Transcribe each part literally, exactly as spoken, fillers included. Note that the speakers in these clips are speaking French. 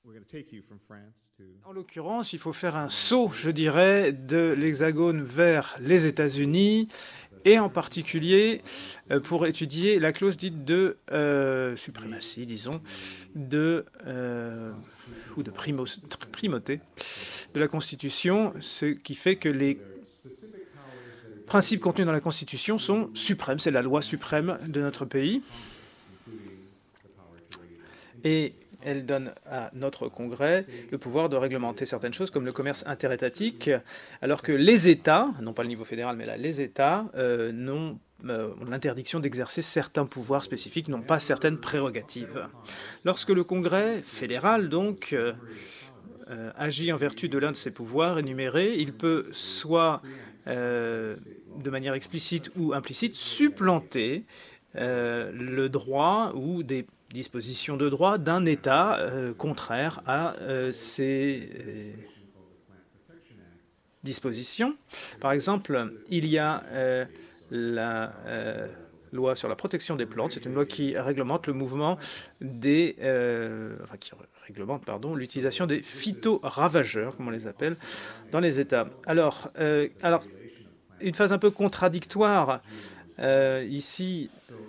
En l'occurrence, il faut faire un saut, je dirais, de l'Hexagone vers les États-Unis, et en particulier euh, pour étudier la clause dite de euh, suprématie, disons, de, euh, ou de primo primauté de la Constitution, ce qui fait que les principes contenus dans la Constitution sont suprêmes. C'est la loi suprême de notre pays. Et elle donne à notre Congrès le pouvoir de réglementer certaines choses comme le commerce interétatique, alors que les États, non pas le niveau fédéral, mais là les États, euh, n'ont euh, l'interdiction d'exercer certains pouvoirs spécifiques, n'ont pas certaines prérogatives. Lorsque le Congrès fédéral, donc, euh, euh, agit en vertu de l'un de ses pouvoirs énumérés, il peut soit, euh, de manière explicite ou implicite, supplanter euh, le droit ou des dispositions de droit d'un État euh, contraire à euh, ces euh, dispositions. Par exemple, il y a euh, la euh, loi sur la protection des plantes. C'est une loi qui réglemente le mouvement des, euh, enfin qui réglemente, pardon, l'utilisation des phytoravageurs, comme on les appelle, dans les États. Alors, euh, alors une phase un peu contradictoire euh, ici.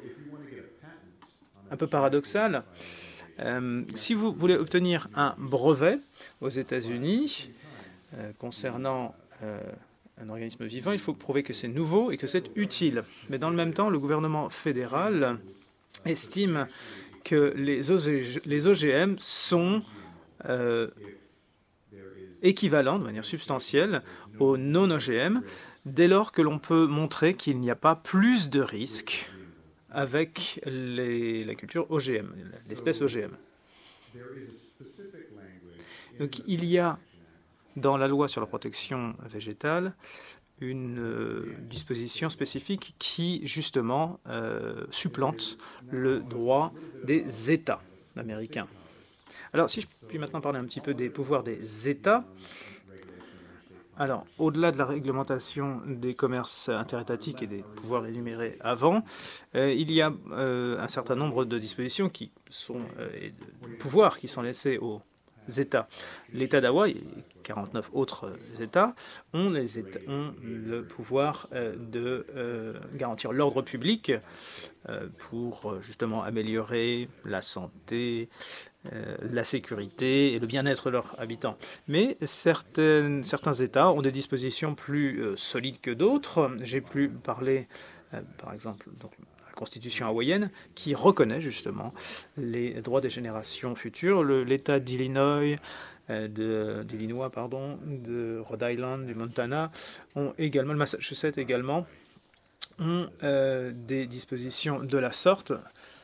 Un peu paradoxal. Euh, si vous voulez obtenir un brevet aux États-Unis euh, concernant euh, un organisme vivant, il faut prouver que c'est nouveau et que c'est utile. Mais dans le même temps, le gouvernement fédéral estime que les, O G, les O G M sont euh, équivalents de manière substantielle aux non-O G M dès lors que l'on peut montrer qu'il n'y a pas plus de risques avec les, la culture O G M, l'espèce O G M. Donc il y a dans la loi sur la protection végétale une euh, disposition spécifique qui justement euh, supplante le droit des États américains. Alors si je puis maintenant parler un petit peu des pouvoirs des États. Alors, au-delà de la réglementation des commerces interétatiques et des pouvoirs énumérés avant, euh, il y a euh, un certain nombre de dispositions qui sont, euh, et de pouvoirs qui sont laissés aux États. L'État d'Hawaï et quarante-neuf autres États ont, les États, ont le pouvoir euh, de euh, garantir l'ordre public euh, pour justement améliorer la santé, Euh, la sécurité et le bien-être de leurs habitants. Mais certaines, certains États ont des dispositions plus euh, solides que d'autres. J'ai pu parler, euh, par exemple, donc, la Constitution hawaïenne, qui reconnaît justement les droits des générations futures. L'État d'Illinois, euh, d'Illinois, pardon, de Rhode Island, du Montana, ont également, le Massachusetts également, ont euh, des dispositions de la sorte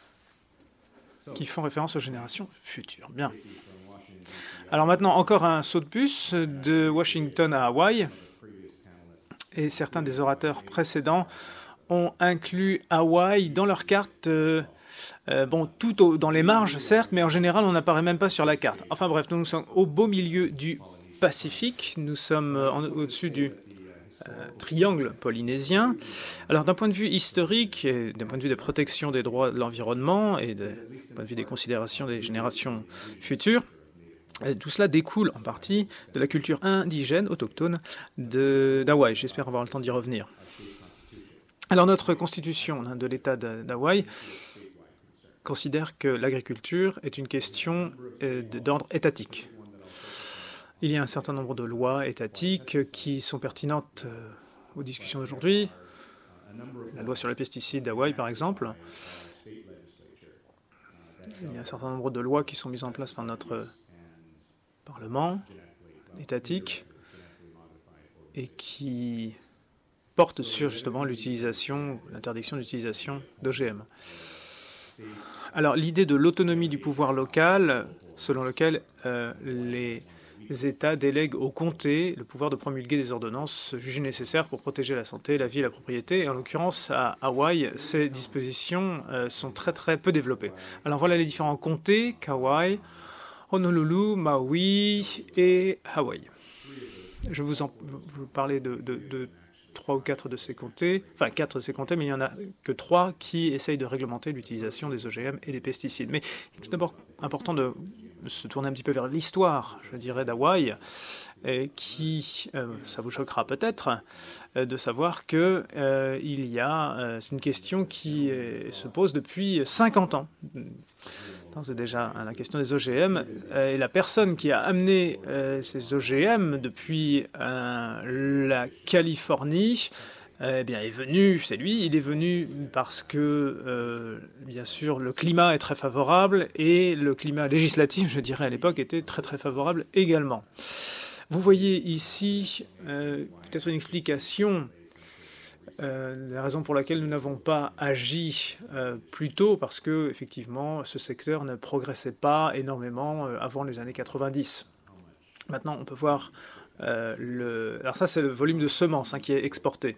qui font référence aux générations futures. Bien. Alors maintenant, encore un saut de puce de Washington à Hawaï. Et certains des orateurs précédents ont inclus Hawaï dans leur carte, euh, euh, bon, tout au, dans les marges, certes, mais en général, on n'apparaît même pas sur la carte. Enfin bref, nous, nous sommes au beau milieu du Pacifique. Nous sommes au-dessus du Euh, triangle polynésien. Alors d'un point de vue historique, d'un point de vue de protection des droits de l'environnement et d'un point de vue des considérations des générations futures, euh, tout cela découle en partie de la culture indigène, autochtone d'Hawaï. J'espère avoir le temps d'y revenir. Alors notre constitution de l'État d'Hawaï considère que l'agriculture est une question euh, d'ordre étatique. Il y a un certain nombre de lois étatiques qui sont pertinentes aux discussions d'aujourd'hui. La loi sur les pesticides d'Hawaï, par exemple. Il y a un certain nombre de lois qui sont mises en place par notre Parlement étatique et qui portent sur justement l'utilisation, l'interdiction d'utilisation d'O G M. Alors l'idée de l'autonomie du pouvoir local, selon lequel euh, les Les États délèguent au comté le pouvoir de promulguer des ordonnances jugées nécessaires pour protéger la santé, la vie et la propriété. Et en l'occurrence, à Hawaï, ces dispositions euh, sont très très peu développées. Alors voilà les différents comtés, Kauai, Honolulu, Maui et Hawaï. Je vous en vous parler de, de, de trois ou quatre de ces comtés, enfin quatre de ces comtés, mais il n'y en a que trois qui essayent de réglementer l'utilisation des O G M et des pesticides. Mais il est tout d'abord important de se tourner un petit peu vers l'histoire, je dirais, d'Hawaï, et qui, euh, ça vous choquera peut-être, euh, de savoir que euh, il y a, euh, c'est une question qui euh, se pose depuis cinquante ans. C'est déjà la question des O G M. Euh, et la personne qui a amené euh, ces O G M depuis euh, la Californie, euh, eh bien, est venu, c'est lui, il est venu parce que, euh, bien sûr, le climat est très favorable et le climat législatif, je dirais, à l'époque, était très très favorable également. Vous voyez ici euh, peut-être une explication Euh, la raison pour laquelle nous n'avons pas agi euh, plus tôt, parce que effectivement, ce secteur ne progressait pas énormément euh, avant les années quatre-vingt-dix. Maintenant, on peut voir euh, le. Alors ça, c'est le volume de semences hein, qui est exporté.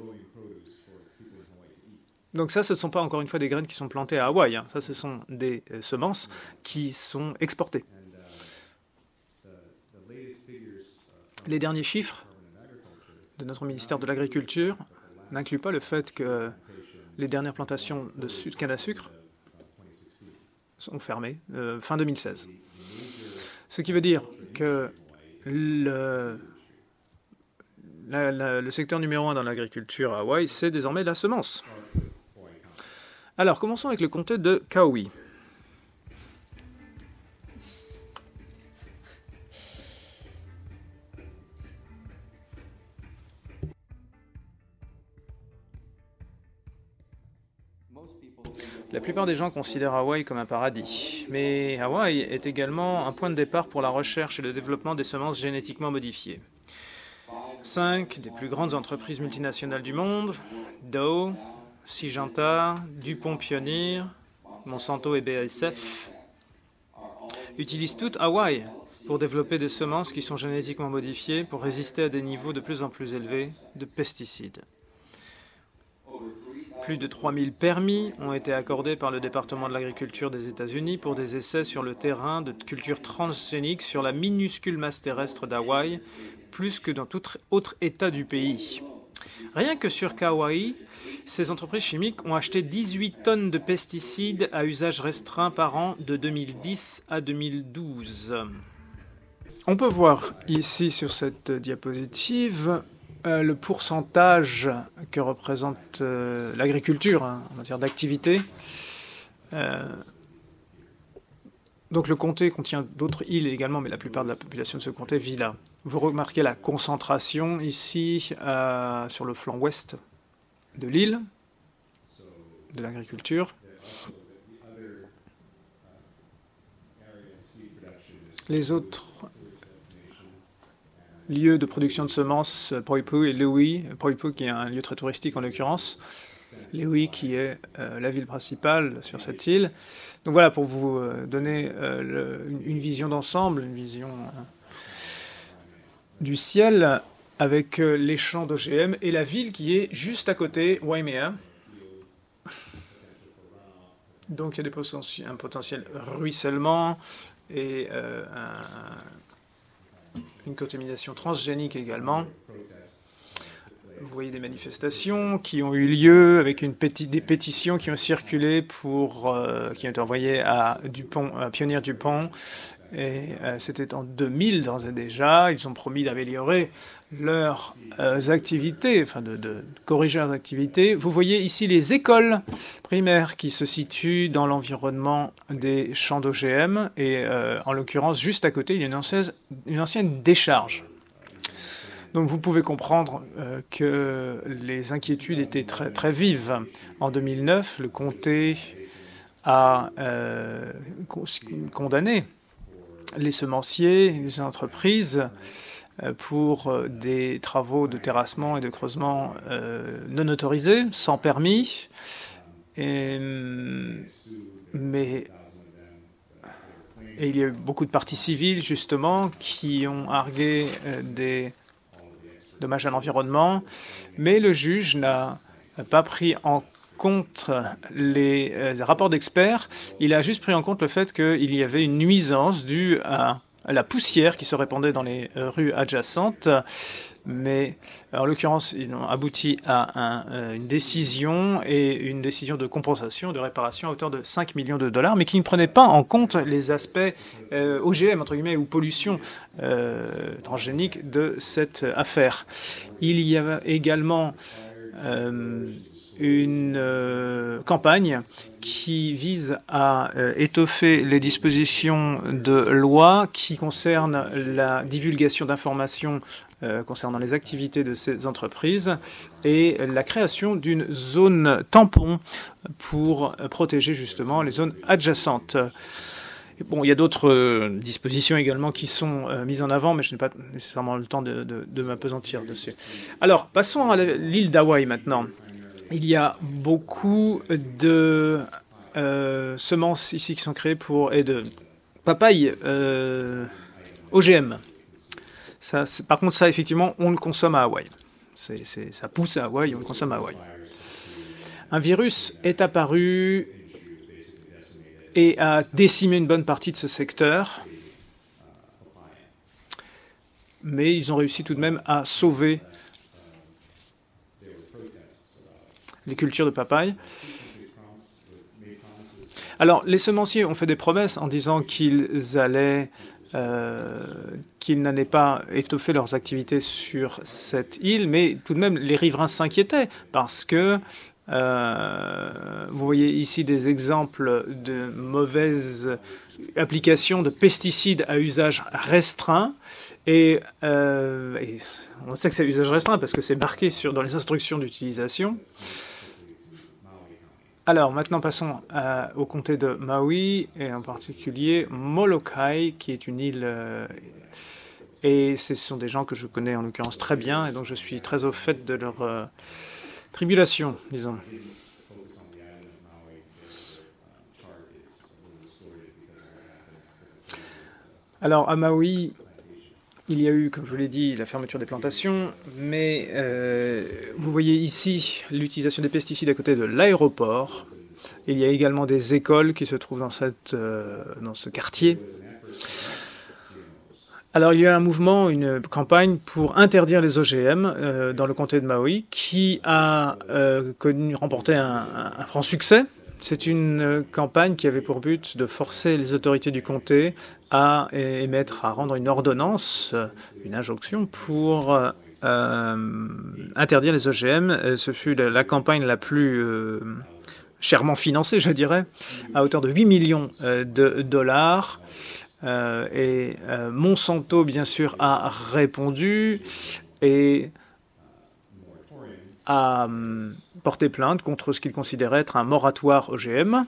Donc ça, ce ne sont pas encore une fois des graines qui sont plantées à Hawaï. Hein. Ça, ce sont des euh, semences qui sont exportées. Les derniers chiffres de notre ministère de l'Agriculture n'inclut pas le fait que les dernières plantations de canne à sucre sont fermées euh, fin deux mille seize. Ce qui veut dire que le, la, la, le secteur numéro un dans l'agriculture à Hawaï, c'est désormais la semence. Alors, commençons avec le comté de Kauai. La plupart des gens considèrent Hawaï comme un paradis, mais Hawaï est également un point de départ pour la recherche et le développement des semences génétiquement modifiées. Cinq des plus grandes entreprises multinationales du monde, Dow, Syngenta, DuPont Pioneer, Monsanto et B A S F, utilisent toutes Hawaï pour développer des semences qui sont génétiquement modifiées pour résister à des niveaux de plus en plus élevés de pesticides. Plus de trois mille permis ont été accordés par le département de l'agriculture des États-Unis pour des essais sur le terrain de cultures transgéniques sur la minuscule masse terrestre d'Hawaï, plus que dans tout autre État du pays. Rien que sur Kauai, ces entreprises chimiques ont acheté dix-huit tonnes de pesticides à usage restreint par an de deux mille dix à deux mille douze. On peut voir ici sur cette diapositive Euh, le pourcentage que représente euh, l'agriculture hein, en matière d'activité. Euh, donc le comté contient d'autres îles également, mais la plupart de la population de ce comté vit là. Vous remarquez la concentration ici euh, sur le flanc ouest de l'île, de l'agriculture. Les autres lieu de production de semences, Poipu et Lewi. Poipu qui est un lieu très touristique en l'occurrence. Lewi qui est euh, la ville principale sur cette île. Donc voilà, pour vous euh, donner euh, le, une, une vision d'ensemble, une vision euh, du ciel avec euh, les champs d'O G M et la ville qui est juste à côté, Waimea. Donc il y a des potentiels, un potentiel ruissellement et euh, un une contamination transgénique également. Vous voyez des manifestations qui ont eu lieu avec une péti des pétitions qui ont circulé pour, euh, qui ont été envoyées à Dupont, à Pioneer Dupont. Et euh, c'était en deux mille d'ores et déjà. Ils ont promis d'améliorer leurs euh, activités, enfin de, de corriger leurs activités. Vous voyez ici les écoles primaires qui se situent dans l'environnement des champs d'O G M. Et euh, en l'occurrence, juste à côté, il y a une ancienne, une ancienne décharge. Donc vous pouvez comprendre euh, que les inquiétudes étaient très, très vives. En deux mille neuf, le comté a euh, condamné les semenciers, les entreprises pour des travaux de terrassement et de creusement euh, non autorisés, sans permis. Et, mais et il y a eu beaucoup de parties civiles, justement, qui ont argué euh, des dommages à l'environnement. Mais le juge n'a pas pris en compte les euh, rapports d'experts. Il a juste pris en compte le fait qu'il y avait une nuisance due à la poussière qui se répandait dans les rues adjacentes. Mais en l'occurrence, ils ont abouti à un, une décision et une décision de compensation, de réparation à hauteur de cinq millions de dollars, mais qui ne prenait pas en compte les aspects euh, O G M, entre guillemets, ou pollution euh, transgénique de cette affaire. Il y a également euh, une euh, campagne qui vise à euh, étoffer les dispositions de loi qui concernent la divulgation d'informations euh, concernant les activités de ces entreprises et la création d'une zone tampon pour protéger justement les zones adjacentes. Bon, il y a d'autres euh, dispositions également qui sont euh, mises en avant, mais je n'ai pas nécessairement le temps de, de, de m'appesantir dessus. Alors, passons à l'île d'Hawaï maintenant. Il y a beaucoup de euh, semences ici qui sont créées pour, et de papayes euh, O G M. Ça, par contre, ça, effectivement, on le consomme à Hawaï. C'est, c'est, ça pousse à Hawaï, on le consomme à Hawaï. Un virus est apparu et a décimé une bonne partie de ce secteur. Mais ils ont réussi tout de même à sauver les cultures de papaye. Alors, les semenciers ont fait des promesses en disant qu'ils allaient, euh, qu'ils n'allaient pas étoffer leurs activités sur cette île, mais tout de même, les riverains s'inquiétaient parce que euh, vous voyez ici des exemples de mauvaises applications de pesticides à usage restreint et, euh, et on sait que c'est à usage restreint parce que c'est marqué sur, dans les instructions d'utilisation. Alors, maintenant, passons à, au comté de Maui, et en particulier Molokai, qui est une île... Euh, et ce sont des gens que je connais en l'occurrence très bien, et donc je suis très au fait de leur euh, tribulation, disons. Alors, à Maui, il y a eu, comme je vous l'ai dit, la fermeture des plantations, mais euh, vous voyez ici l'utilisation des pesticides à côté de l'aéroport. Il y a également des écoles qui se trouvent dans, cette, euh, dans ce quartier. Alors, il y a eu un mouvement, une campagne pour interdire les O G M euh, dans le comté de Maui qui a euh, connu, remporté un, un franc succès. C'est une campagne qui avait pour but de forcer les autorités du comté à émettre, à rendre une ordonnance, une injonction pour euh, interdire les O G M. Ce fut la, la campagne la plus euh, chèrement financée, je dirais, à hauteur de huit millions de dollars. Euh, et euh, Monsanto, bien sûr, a répondu et a euh, porté plainte contre ce qu'il considérait être un moratoire O G M.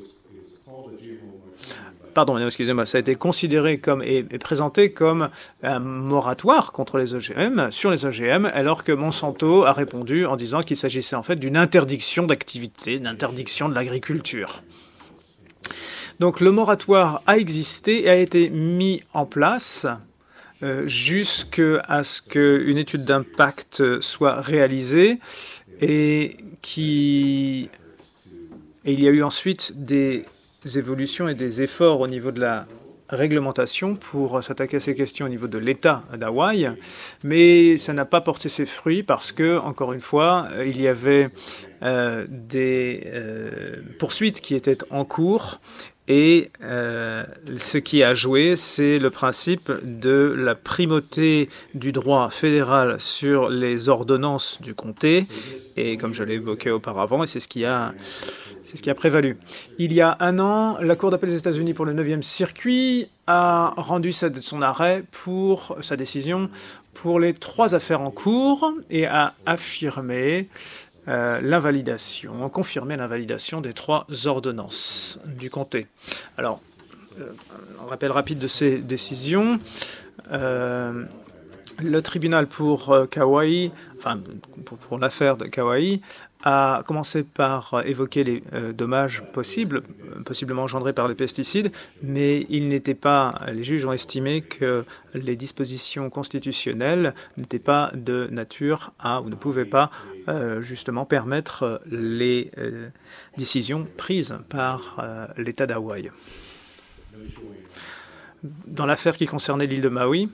Pardon, excusez-moi, ça a été considéré comme et, et présenté comme un moratoire contre les O G M, sur les O G M, alors que Monsanto a répondu en disant qu'il s'agissait en fait d'une interdiction d'activité, d'une interdiction de l'agriculture. Donc le moratoire a existé et a été mis en place euh, jusqu'à ce qu'une étude d'impact soit réalisée et, qui... et il y a eu ensuite des évolutions et des efforts au niveau de la réglementation pour s'attaquer à ces questions au niveau de l'État d'Hawaï, mais ça n'a pas porté ses fruits parce que, encore une fois, il y avait euh, des euh, poursuites qui étaient en cours. Et euh, ce qui a joué, c'est le principe de la primauté du droit fédéral sur les ordonnances du comté. Et comme je l'ai évoqué auparavant, et c'est ce qui a, c'est ce qui a prévalu. Il y a un an, la Cour d'appel des États-Unis pour le neuvième circuit a rendu son arrêt pour sa décision pour les trois affaires en cours et a affirmé Euh, l'invalidation, confirmer l'invalidation des trois ordonnances du comté. Alors, euh, un rappel rapide de ces décisions. Euh, le tribunal pour euh, Kauai, enfin pour, pour l'affaire de Kauai, a commencé par évoquer les euh, dommages possibles, possiblement engendrés par les pesticides, mais il n'était pas, les juges ont estimé que les dispositions constitutionnelles n'étaient pas de nature à, ou ne pouvaient pas, euh, justement permettre les euh, décisions prises par euh, l'État d'Hawaï. Dans l'affaire qui concernait l'île de Maui,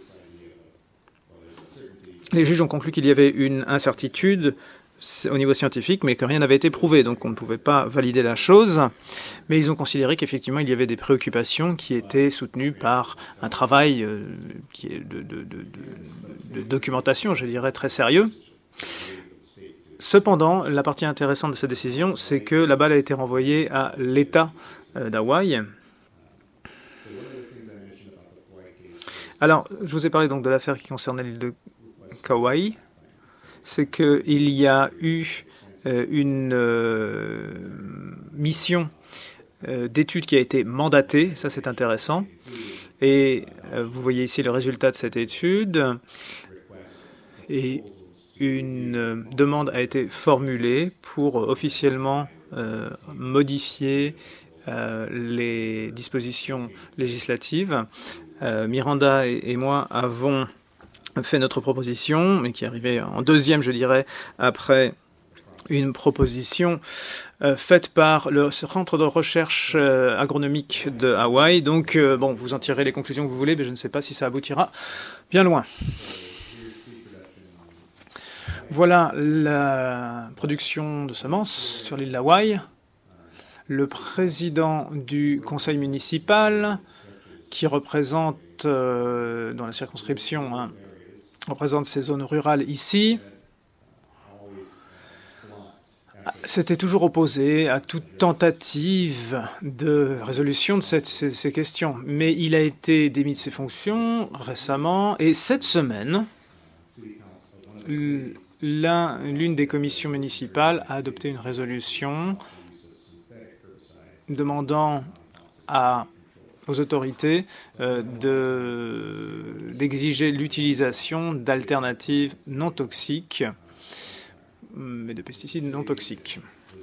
les juges ont conclu qu'il y avait une incertitude au niveau scientifique, mais que rien n'avait été prouvé, donc on ne pouvait pas valider la chose. Mais ils ont considéré qu'effectivement, il y avait des préoccupations qui étaient soutenues par un travail euh, qui est de, de, de, de, de documentation, je dirais, très sérieux. Cependant, la partie intéressante de cette décision, c'est que la balle a été renvoyée à l'État euh, d'Hawaï. Alors, je vous ai parlé donc de l'affaire qui concernait l'île de Kauai. C'est qu'il y a eu euh, une euh, mission euh, d'étude qui a été mandatée, ça c'est intéressant, et euh, vous voyez ici le résultat de cette étude, et une euh, demande a été formulée pour officiellement euh, modifier euh, les dispositions législatives. Euh, Miranda et, et moi avons fait notre proposition, mais qui est arrivée en deuxième, je dirais, après une proposition euh, faite par le Centre de recherche euh, agronomique de Hawaï. Donc, euh, bon, vous en tirez les conclusions que vous voulez, mais je ne sais pas si ça aboutira bien loin. Voilà la production de semences sur l'île d'Hawaï. Le président du conseil municipal, qui représente euh, dans la circonscription, hein, représente ces zones rurales ici, s'était toujours opposé à toute tentative de résolution de cette, ces, ces questions. Mais il a été démis de ses fonctions récemment, et cette semaine, l'une des commissions municipales a adopté une résolution demandant à aux autorités euh, de, d'exiger l'utilisation d'alternatives non toxiques, mais de pesticides non toxiques.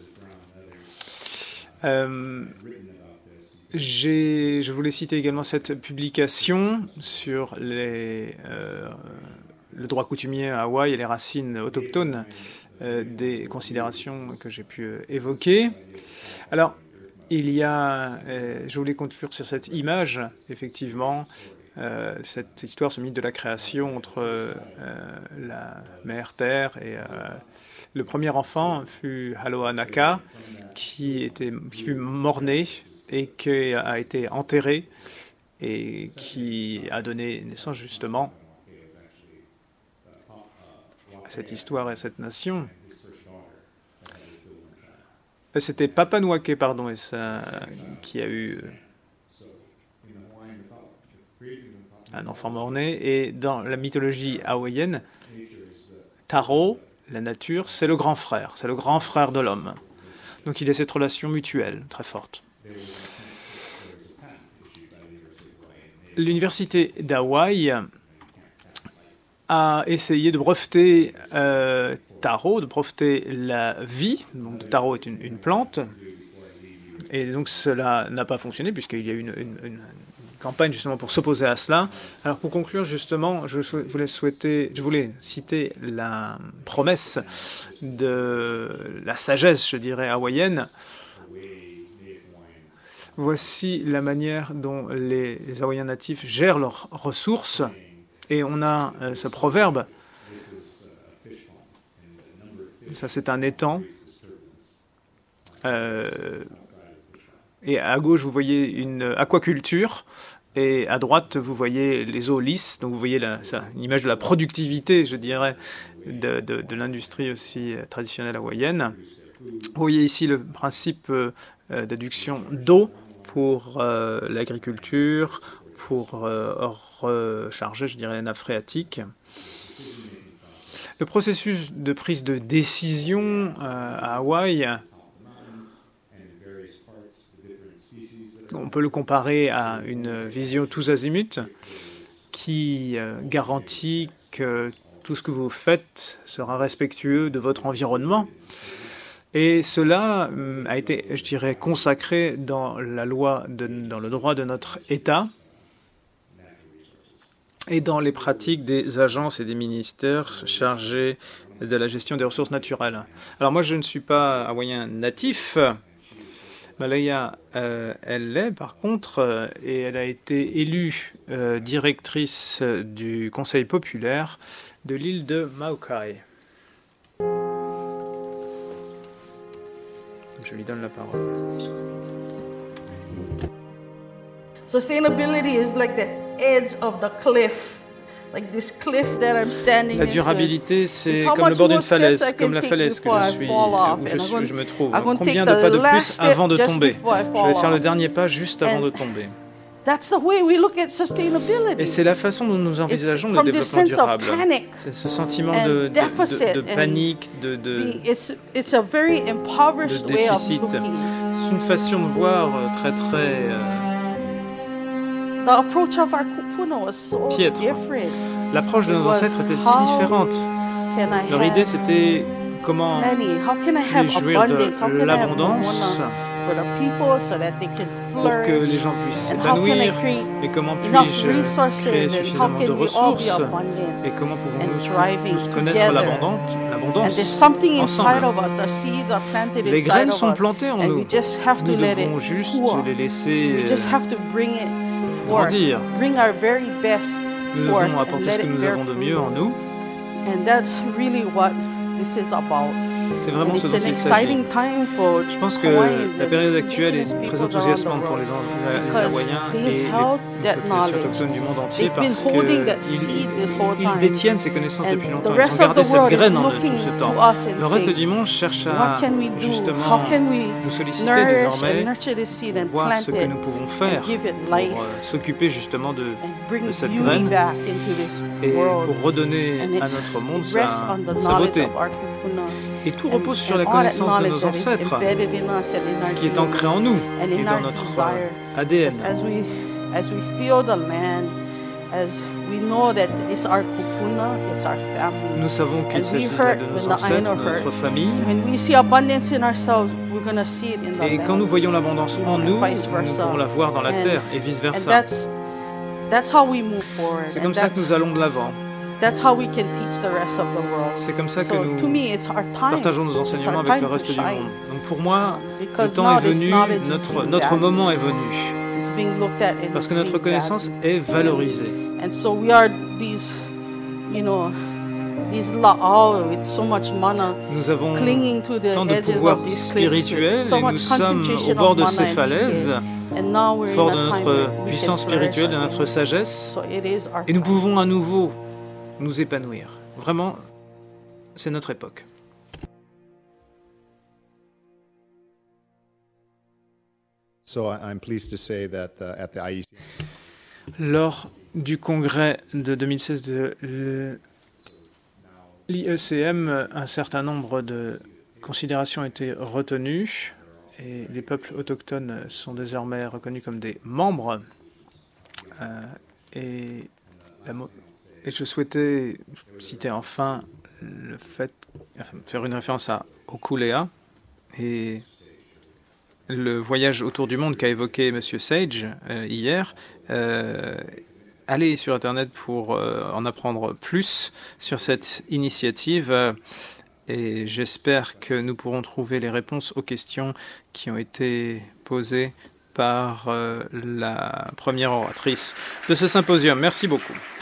Euh, j'ai, je voulais citer également cette publication sur les, euh, le droit coutumier à Hawaï et les racines autochtones, euh, des considérations que j'ai pu euh, évoquer. Alors, il y a, euh, je voulais conclure sur cette image, effectivement, euh, cette histoire, ce mythe de la création entre euh, la mère Terre et euh, le premier enfant fut Haloanaka, qui, était, qui fut mort-né et qui a été enterré et qui a donné naissance justement à cette histoire et à cette nation. C'était Papanuake, pardon, et ça, qui a eu un enfant mort-né. Et dans la mythologie hawaïenne, Taro, la nature, c'est le grand frère, c'est le grand frère de l'homme. Donc il y a cette relation mutuelle très forte. L'université d'Hawaï a essayé de breveter euh, Taro, de breveter la vie. Donc, Taro est une, une plante. Et donc cela n'a pas fonctionné puisqu'il y a eu une, une, une campagne justement pour s'opposer à cela. Alors pour conclure justement, je voulais, souhaiter, je voulais citer la promesse de la sagesse, je dirais, hawaïenne. Voici la manière dont les, les Hawaïens natifs gèrent leurs ressources. Et on a euh, ce proverbe, ça c'est un étang, euh, et à gauche vous voyez une aquaculture, et à droite vous voyez les eaux lisses, donc vous voyez la, ça, une image de la productivité, je dirais, de, de, de l'industrie aussi traditionnelle hawaïenne. Vous voyez ici le principe euh, d'adduction d'eau pour euh, l'agriculture, pour euh, recharger, je dirais, les nappes phréatiques. Le processus de prise de décision euh, à Hawaï, on peut le comparer à une vision tous azimuts qui euh, garantit que tout ce que vous faites sera respectueux de votre environnement. Et cela euh, a été, je dirais, consacré dans la loi, de, dans le droit de notre État et dans les pratiques des agences et des ministères chargés de la gestion des ressources naturelles. Alors moi, je ne suis pas hawaïen natif, Malaya, euh, elle l'est par contre, euh, et elle a été élue euh, directrice du Conseil populaire de l'île de Maukai. Je lui donne la parole. Sustainability is like the edge of the cliff. Like this cliff that I'm standing La durabilité, c'est into. comme le bord d'une falaise, comme la falaise que je suis, où je, suis, je me trouve. Combien de pas de plus avant de tomber? Je vais faire le dernier pas juste avant de tomber. That's the way we look at sustainability. Et c'est la façon dont nous envisageons le développement durable. C'est ce sentiment de, de, de, de panique, de, de, it's, it's a very impoverished de way of déficit. looking. C'est une façon de voir très très euh, The approach of our kupuna was so piètre. different. L'approche de nos ancêtres était si différente. Leur idée, c'était comment puis jouir de l'abondance pour que les gens puissent s'épanouir, et comment puis-je créer suffisamment de ressources, et comment pouvons-nous tous connaître l'abondance ensemble. Les graines sont plantées en nous, nous devons juste les laisser grandir. Nous devons apporter ce que nous avons de mieux en nous. C'est vraiment ce dont il s'agit. Je pense que la période actuelle est très enthousiasmante pour les, les Hawaïens et les populations autochtones du monde entier parce qu'ils ils détiennent ces connaissances depuis longtemps. Ils ont gardé cette graine en eux tout ce temps. Le reste du monde cherche à justement nous solliciter désormais, voir ce que nous pouvons faire pour euh, s'occuper justement de, de cette graine et pour redonner à notre monde sa, sa beauté. Et tout repose sur la connaissance de nos ancêtres, ce qui est ancré en nous et dans notre A D N. Nous savons qu'il s'agit de nos ancêtres, de notre famille. Et quand nous voyons l'abondance en nous, nous pourrons la voir dans la terre et vice-versa. C'est comme ça que nous allons de l'avant. C'est comme ça que nous partageons nos enseignements avec le reste du monde. Donc pour moi, le temps est venu, notre, notre moment est venu. Parce que notre connaissance est valorisée. Nous avons tant de pouvoir spirituel et nous sommes au bord de ces falaises, forts de notre puissance spirituelle, de notre sagesse, et nous pouvons à nouveau nous épanouir. Vraiment, c'est notre époque. So I'm pleased to say that uh, at the I E C. Lors du congrès de deux mille seize de l'I E C M, un certain nombre de considérations ont été retenues et les peuples autochtones sont désormais reconnus comme des membres. Euh, et la Et je souhaitais citer enfin le fait, enfin, faire une référence à Hokulea et le voyage autour du monde qu'a évoqué M. Sage euh, hier. Euh, allez sur Internet pour euh, en apprendre plus sur cette initiative euh, et j'espère que nous pourrons trouver les réponses aux questions qui ont été posées par euh, la première oratrice de ce symposium. Merci beaucoup.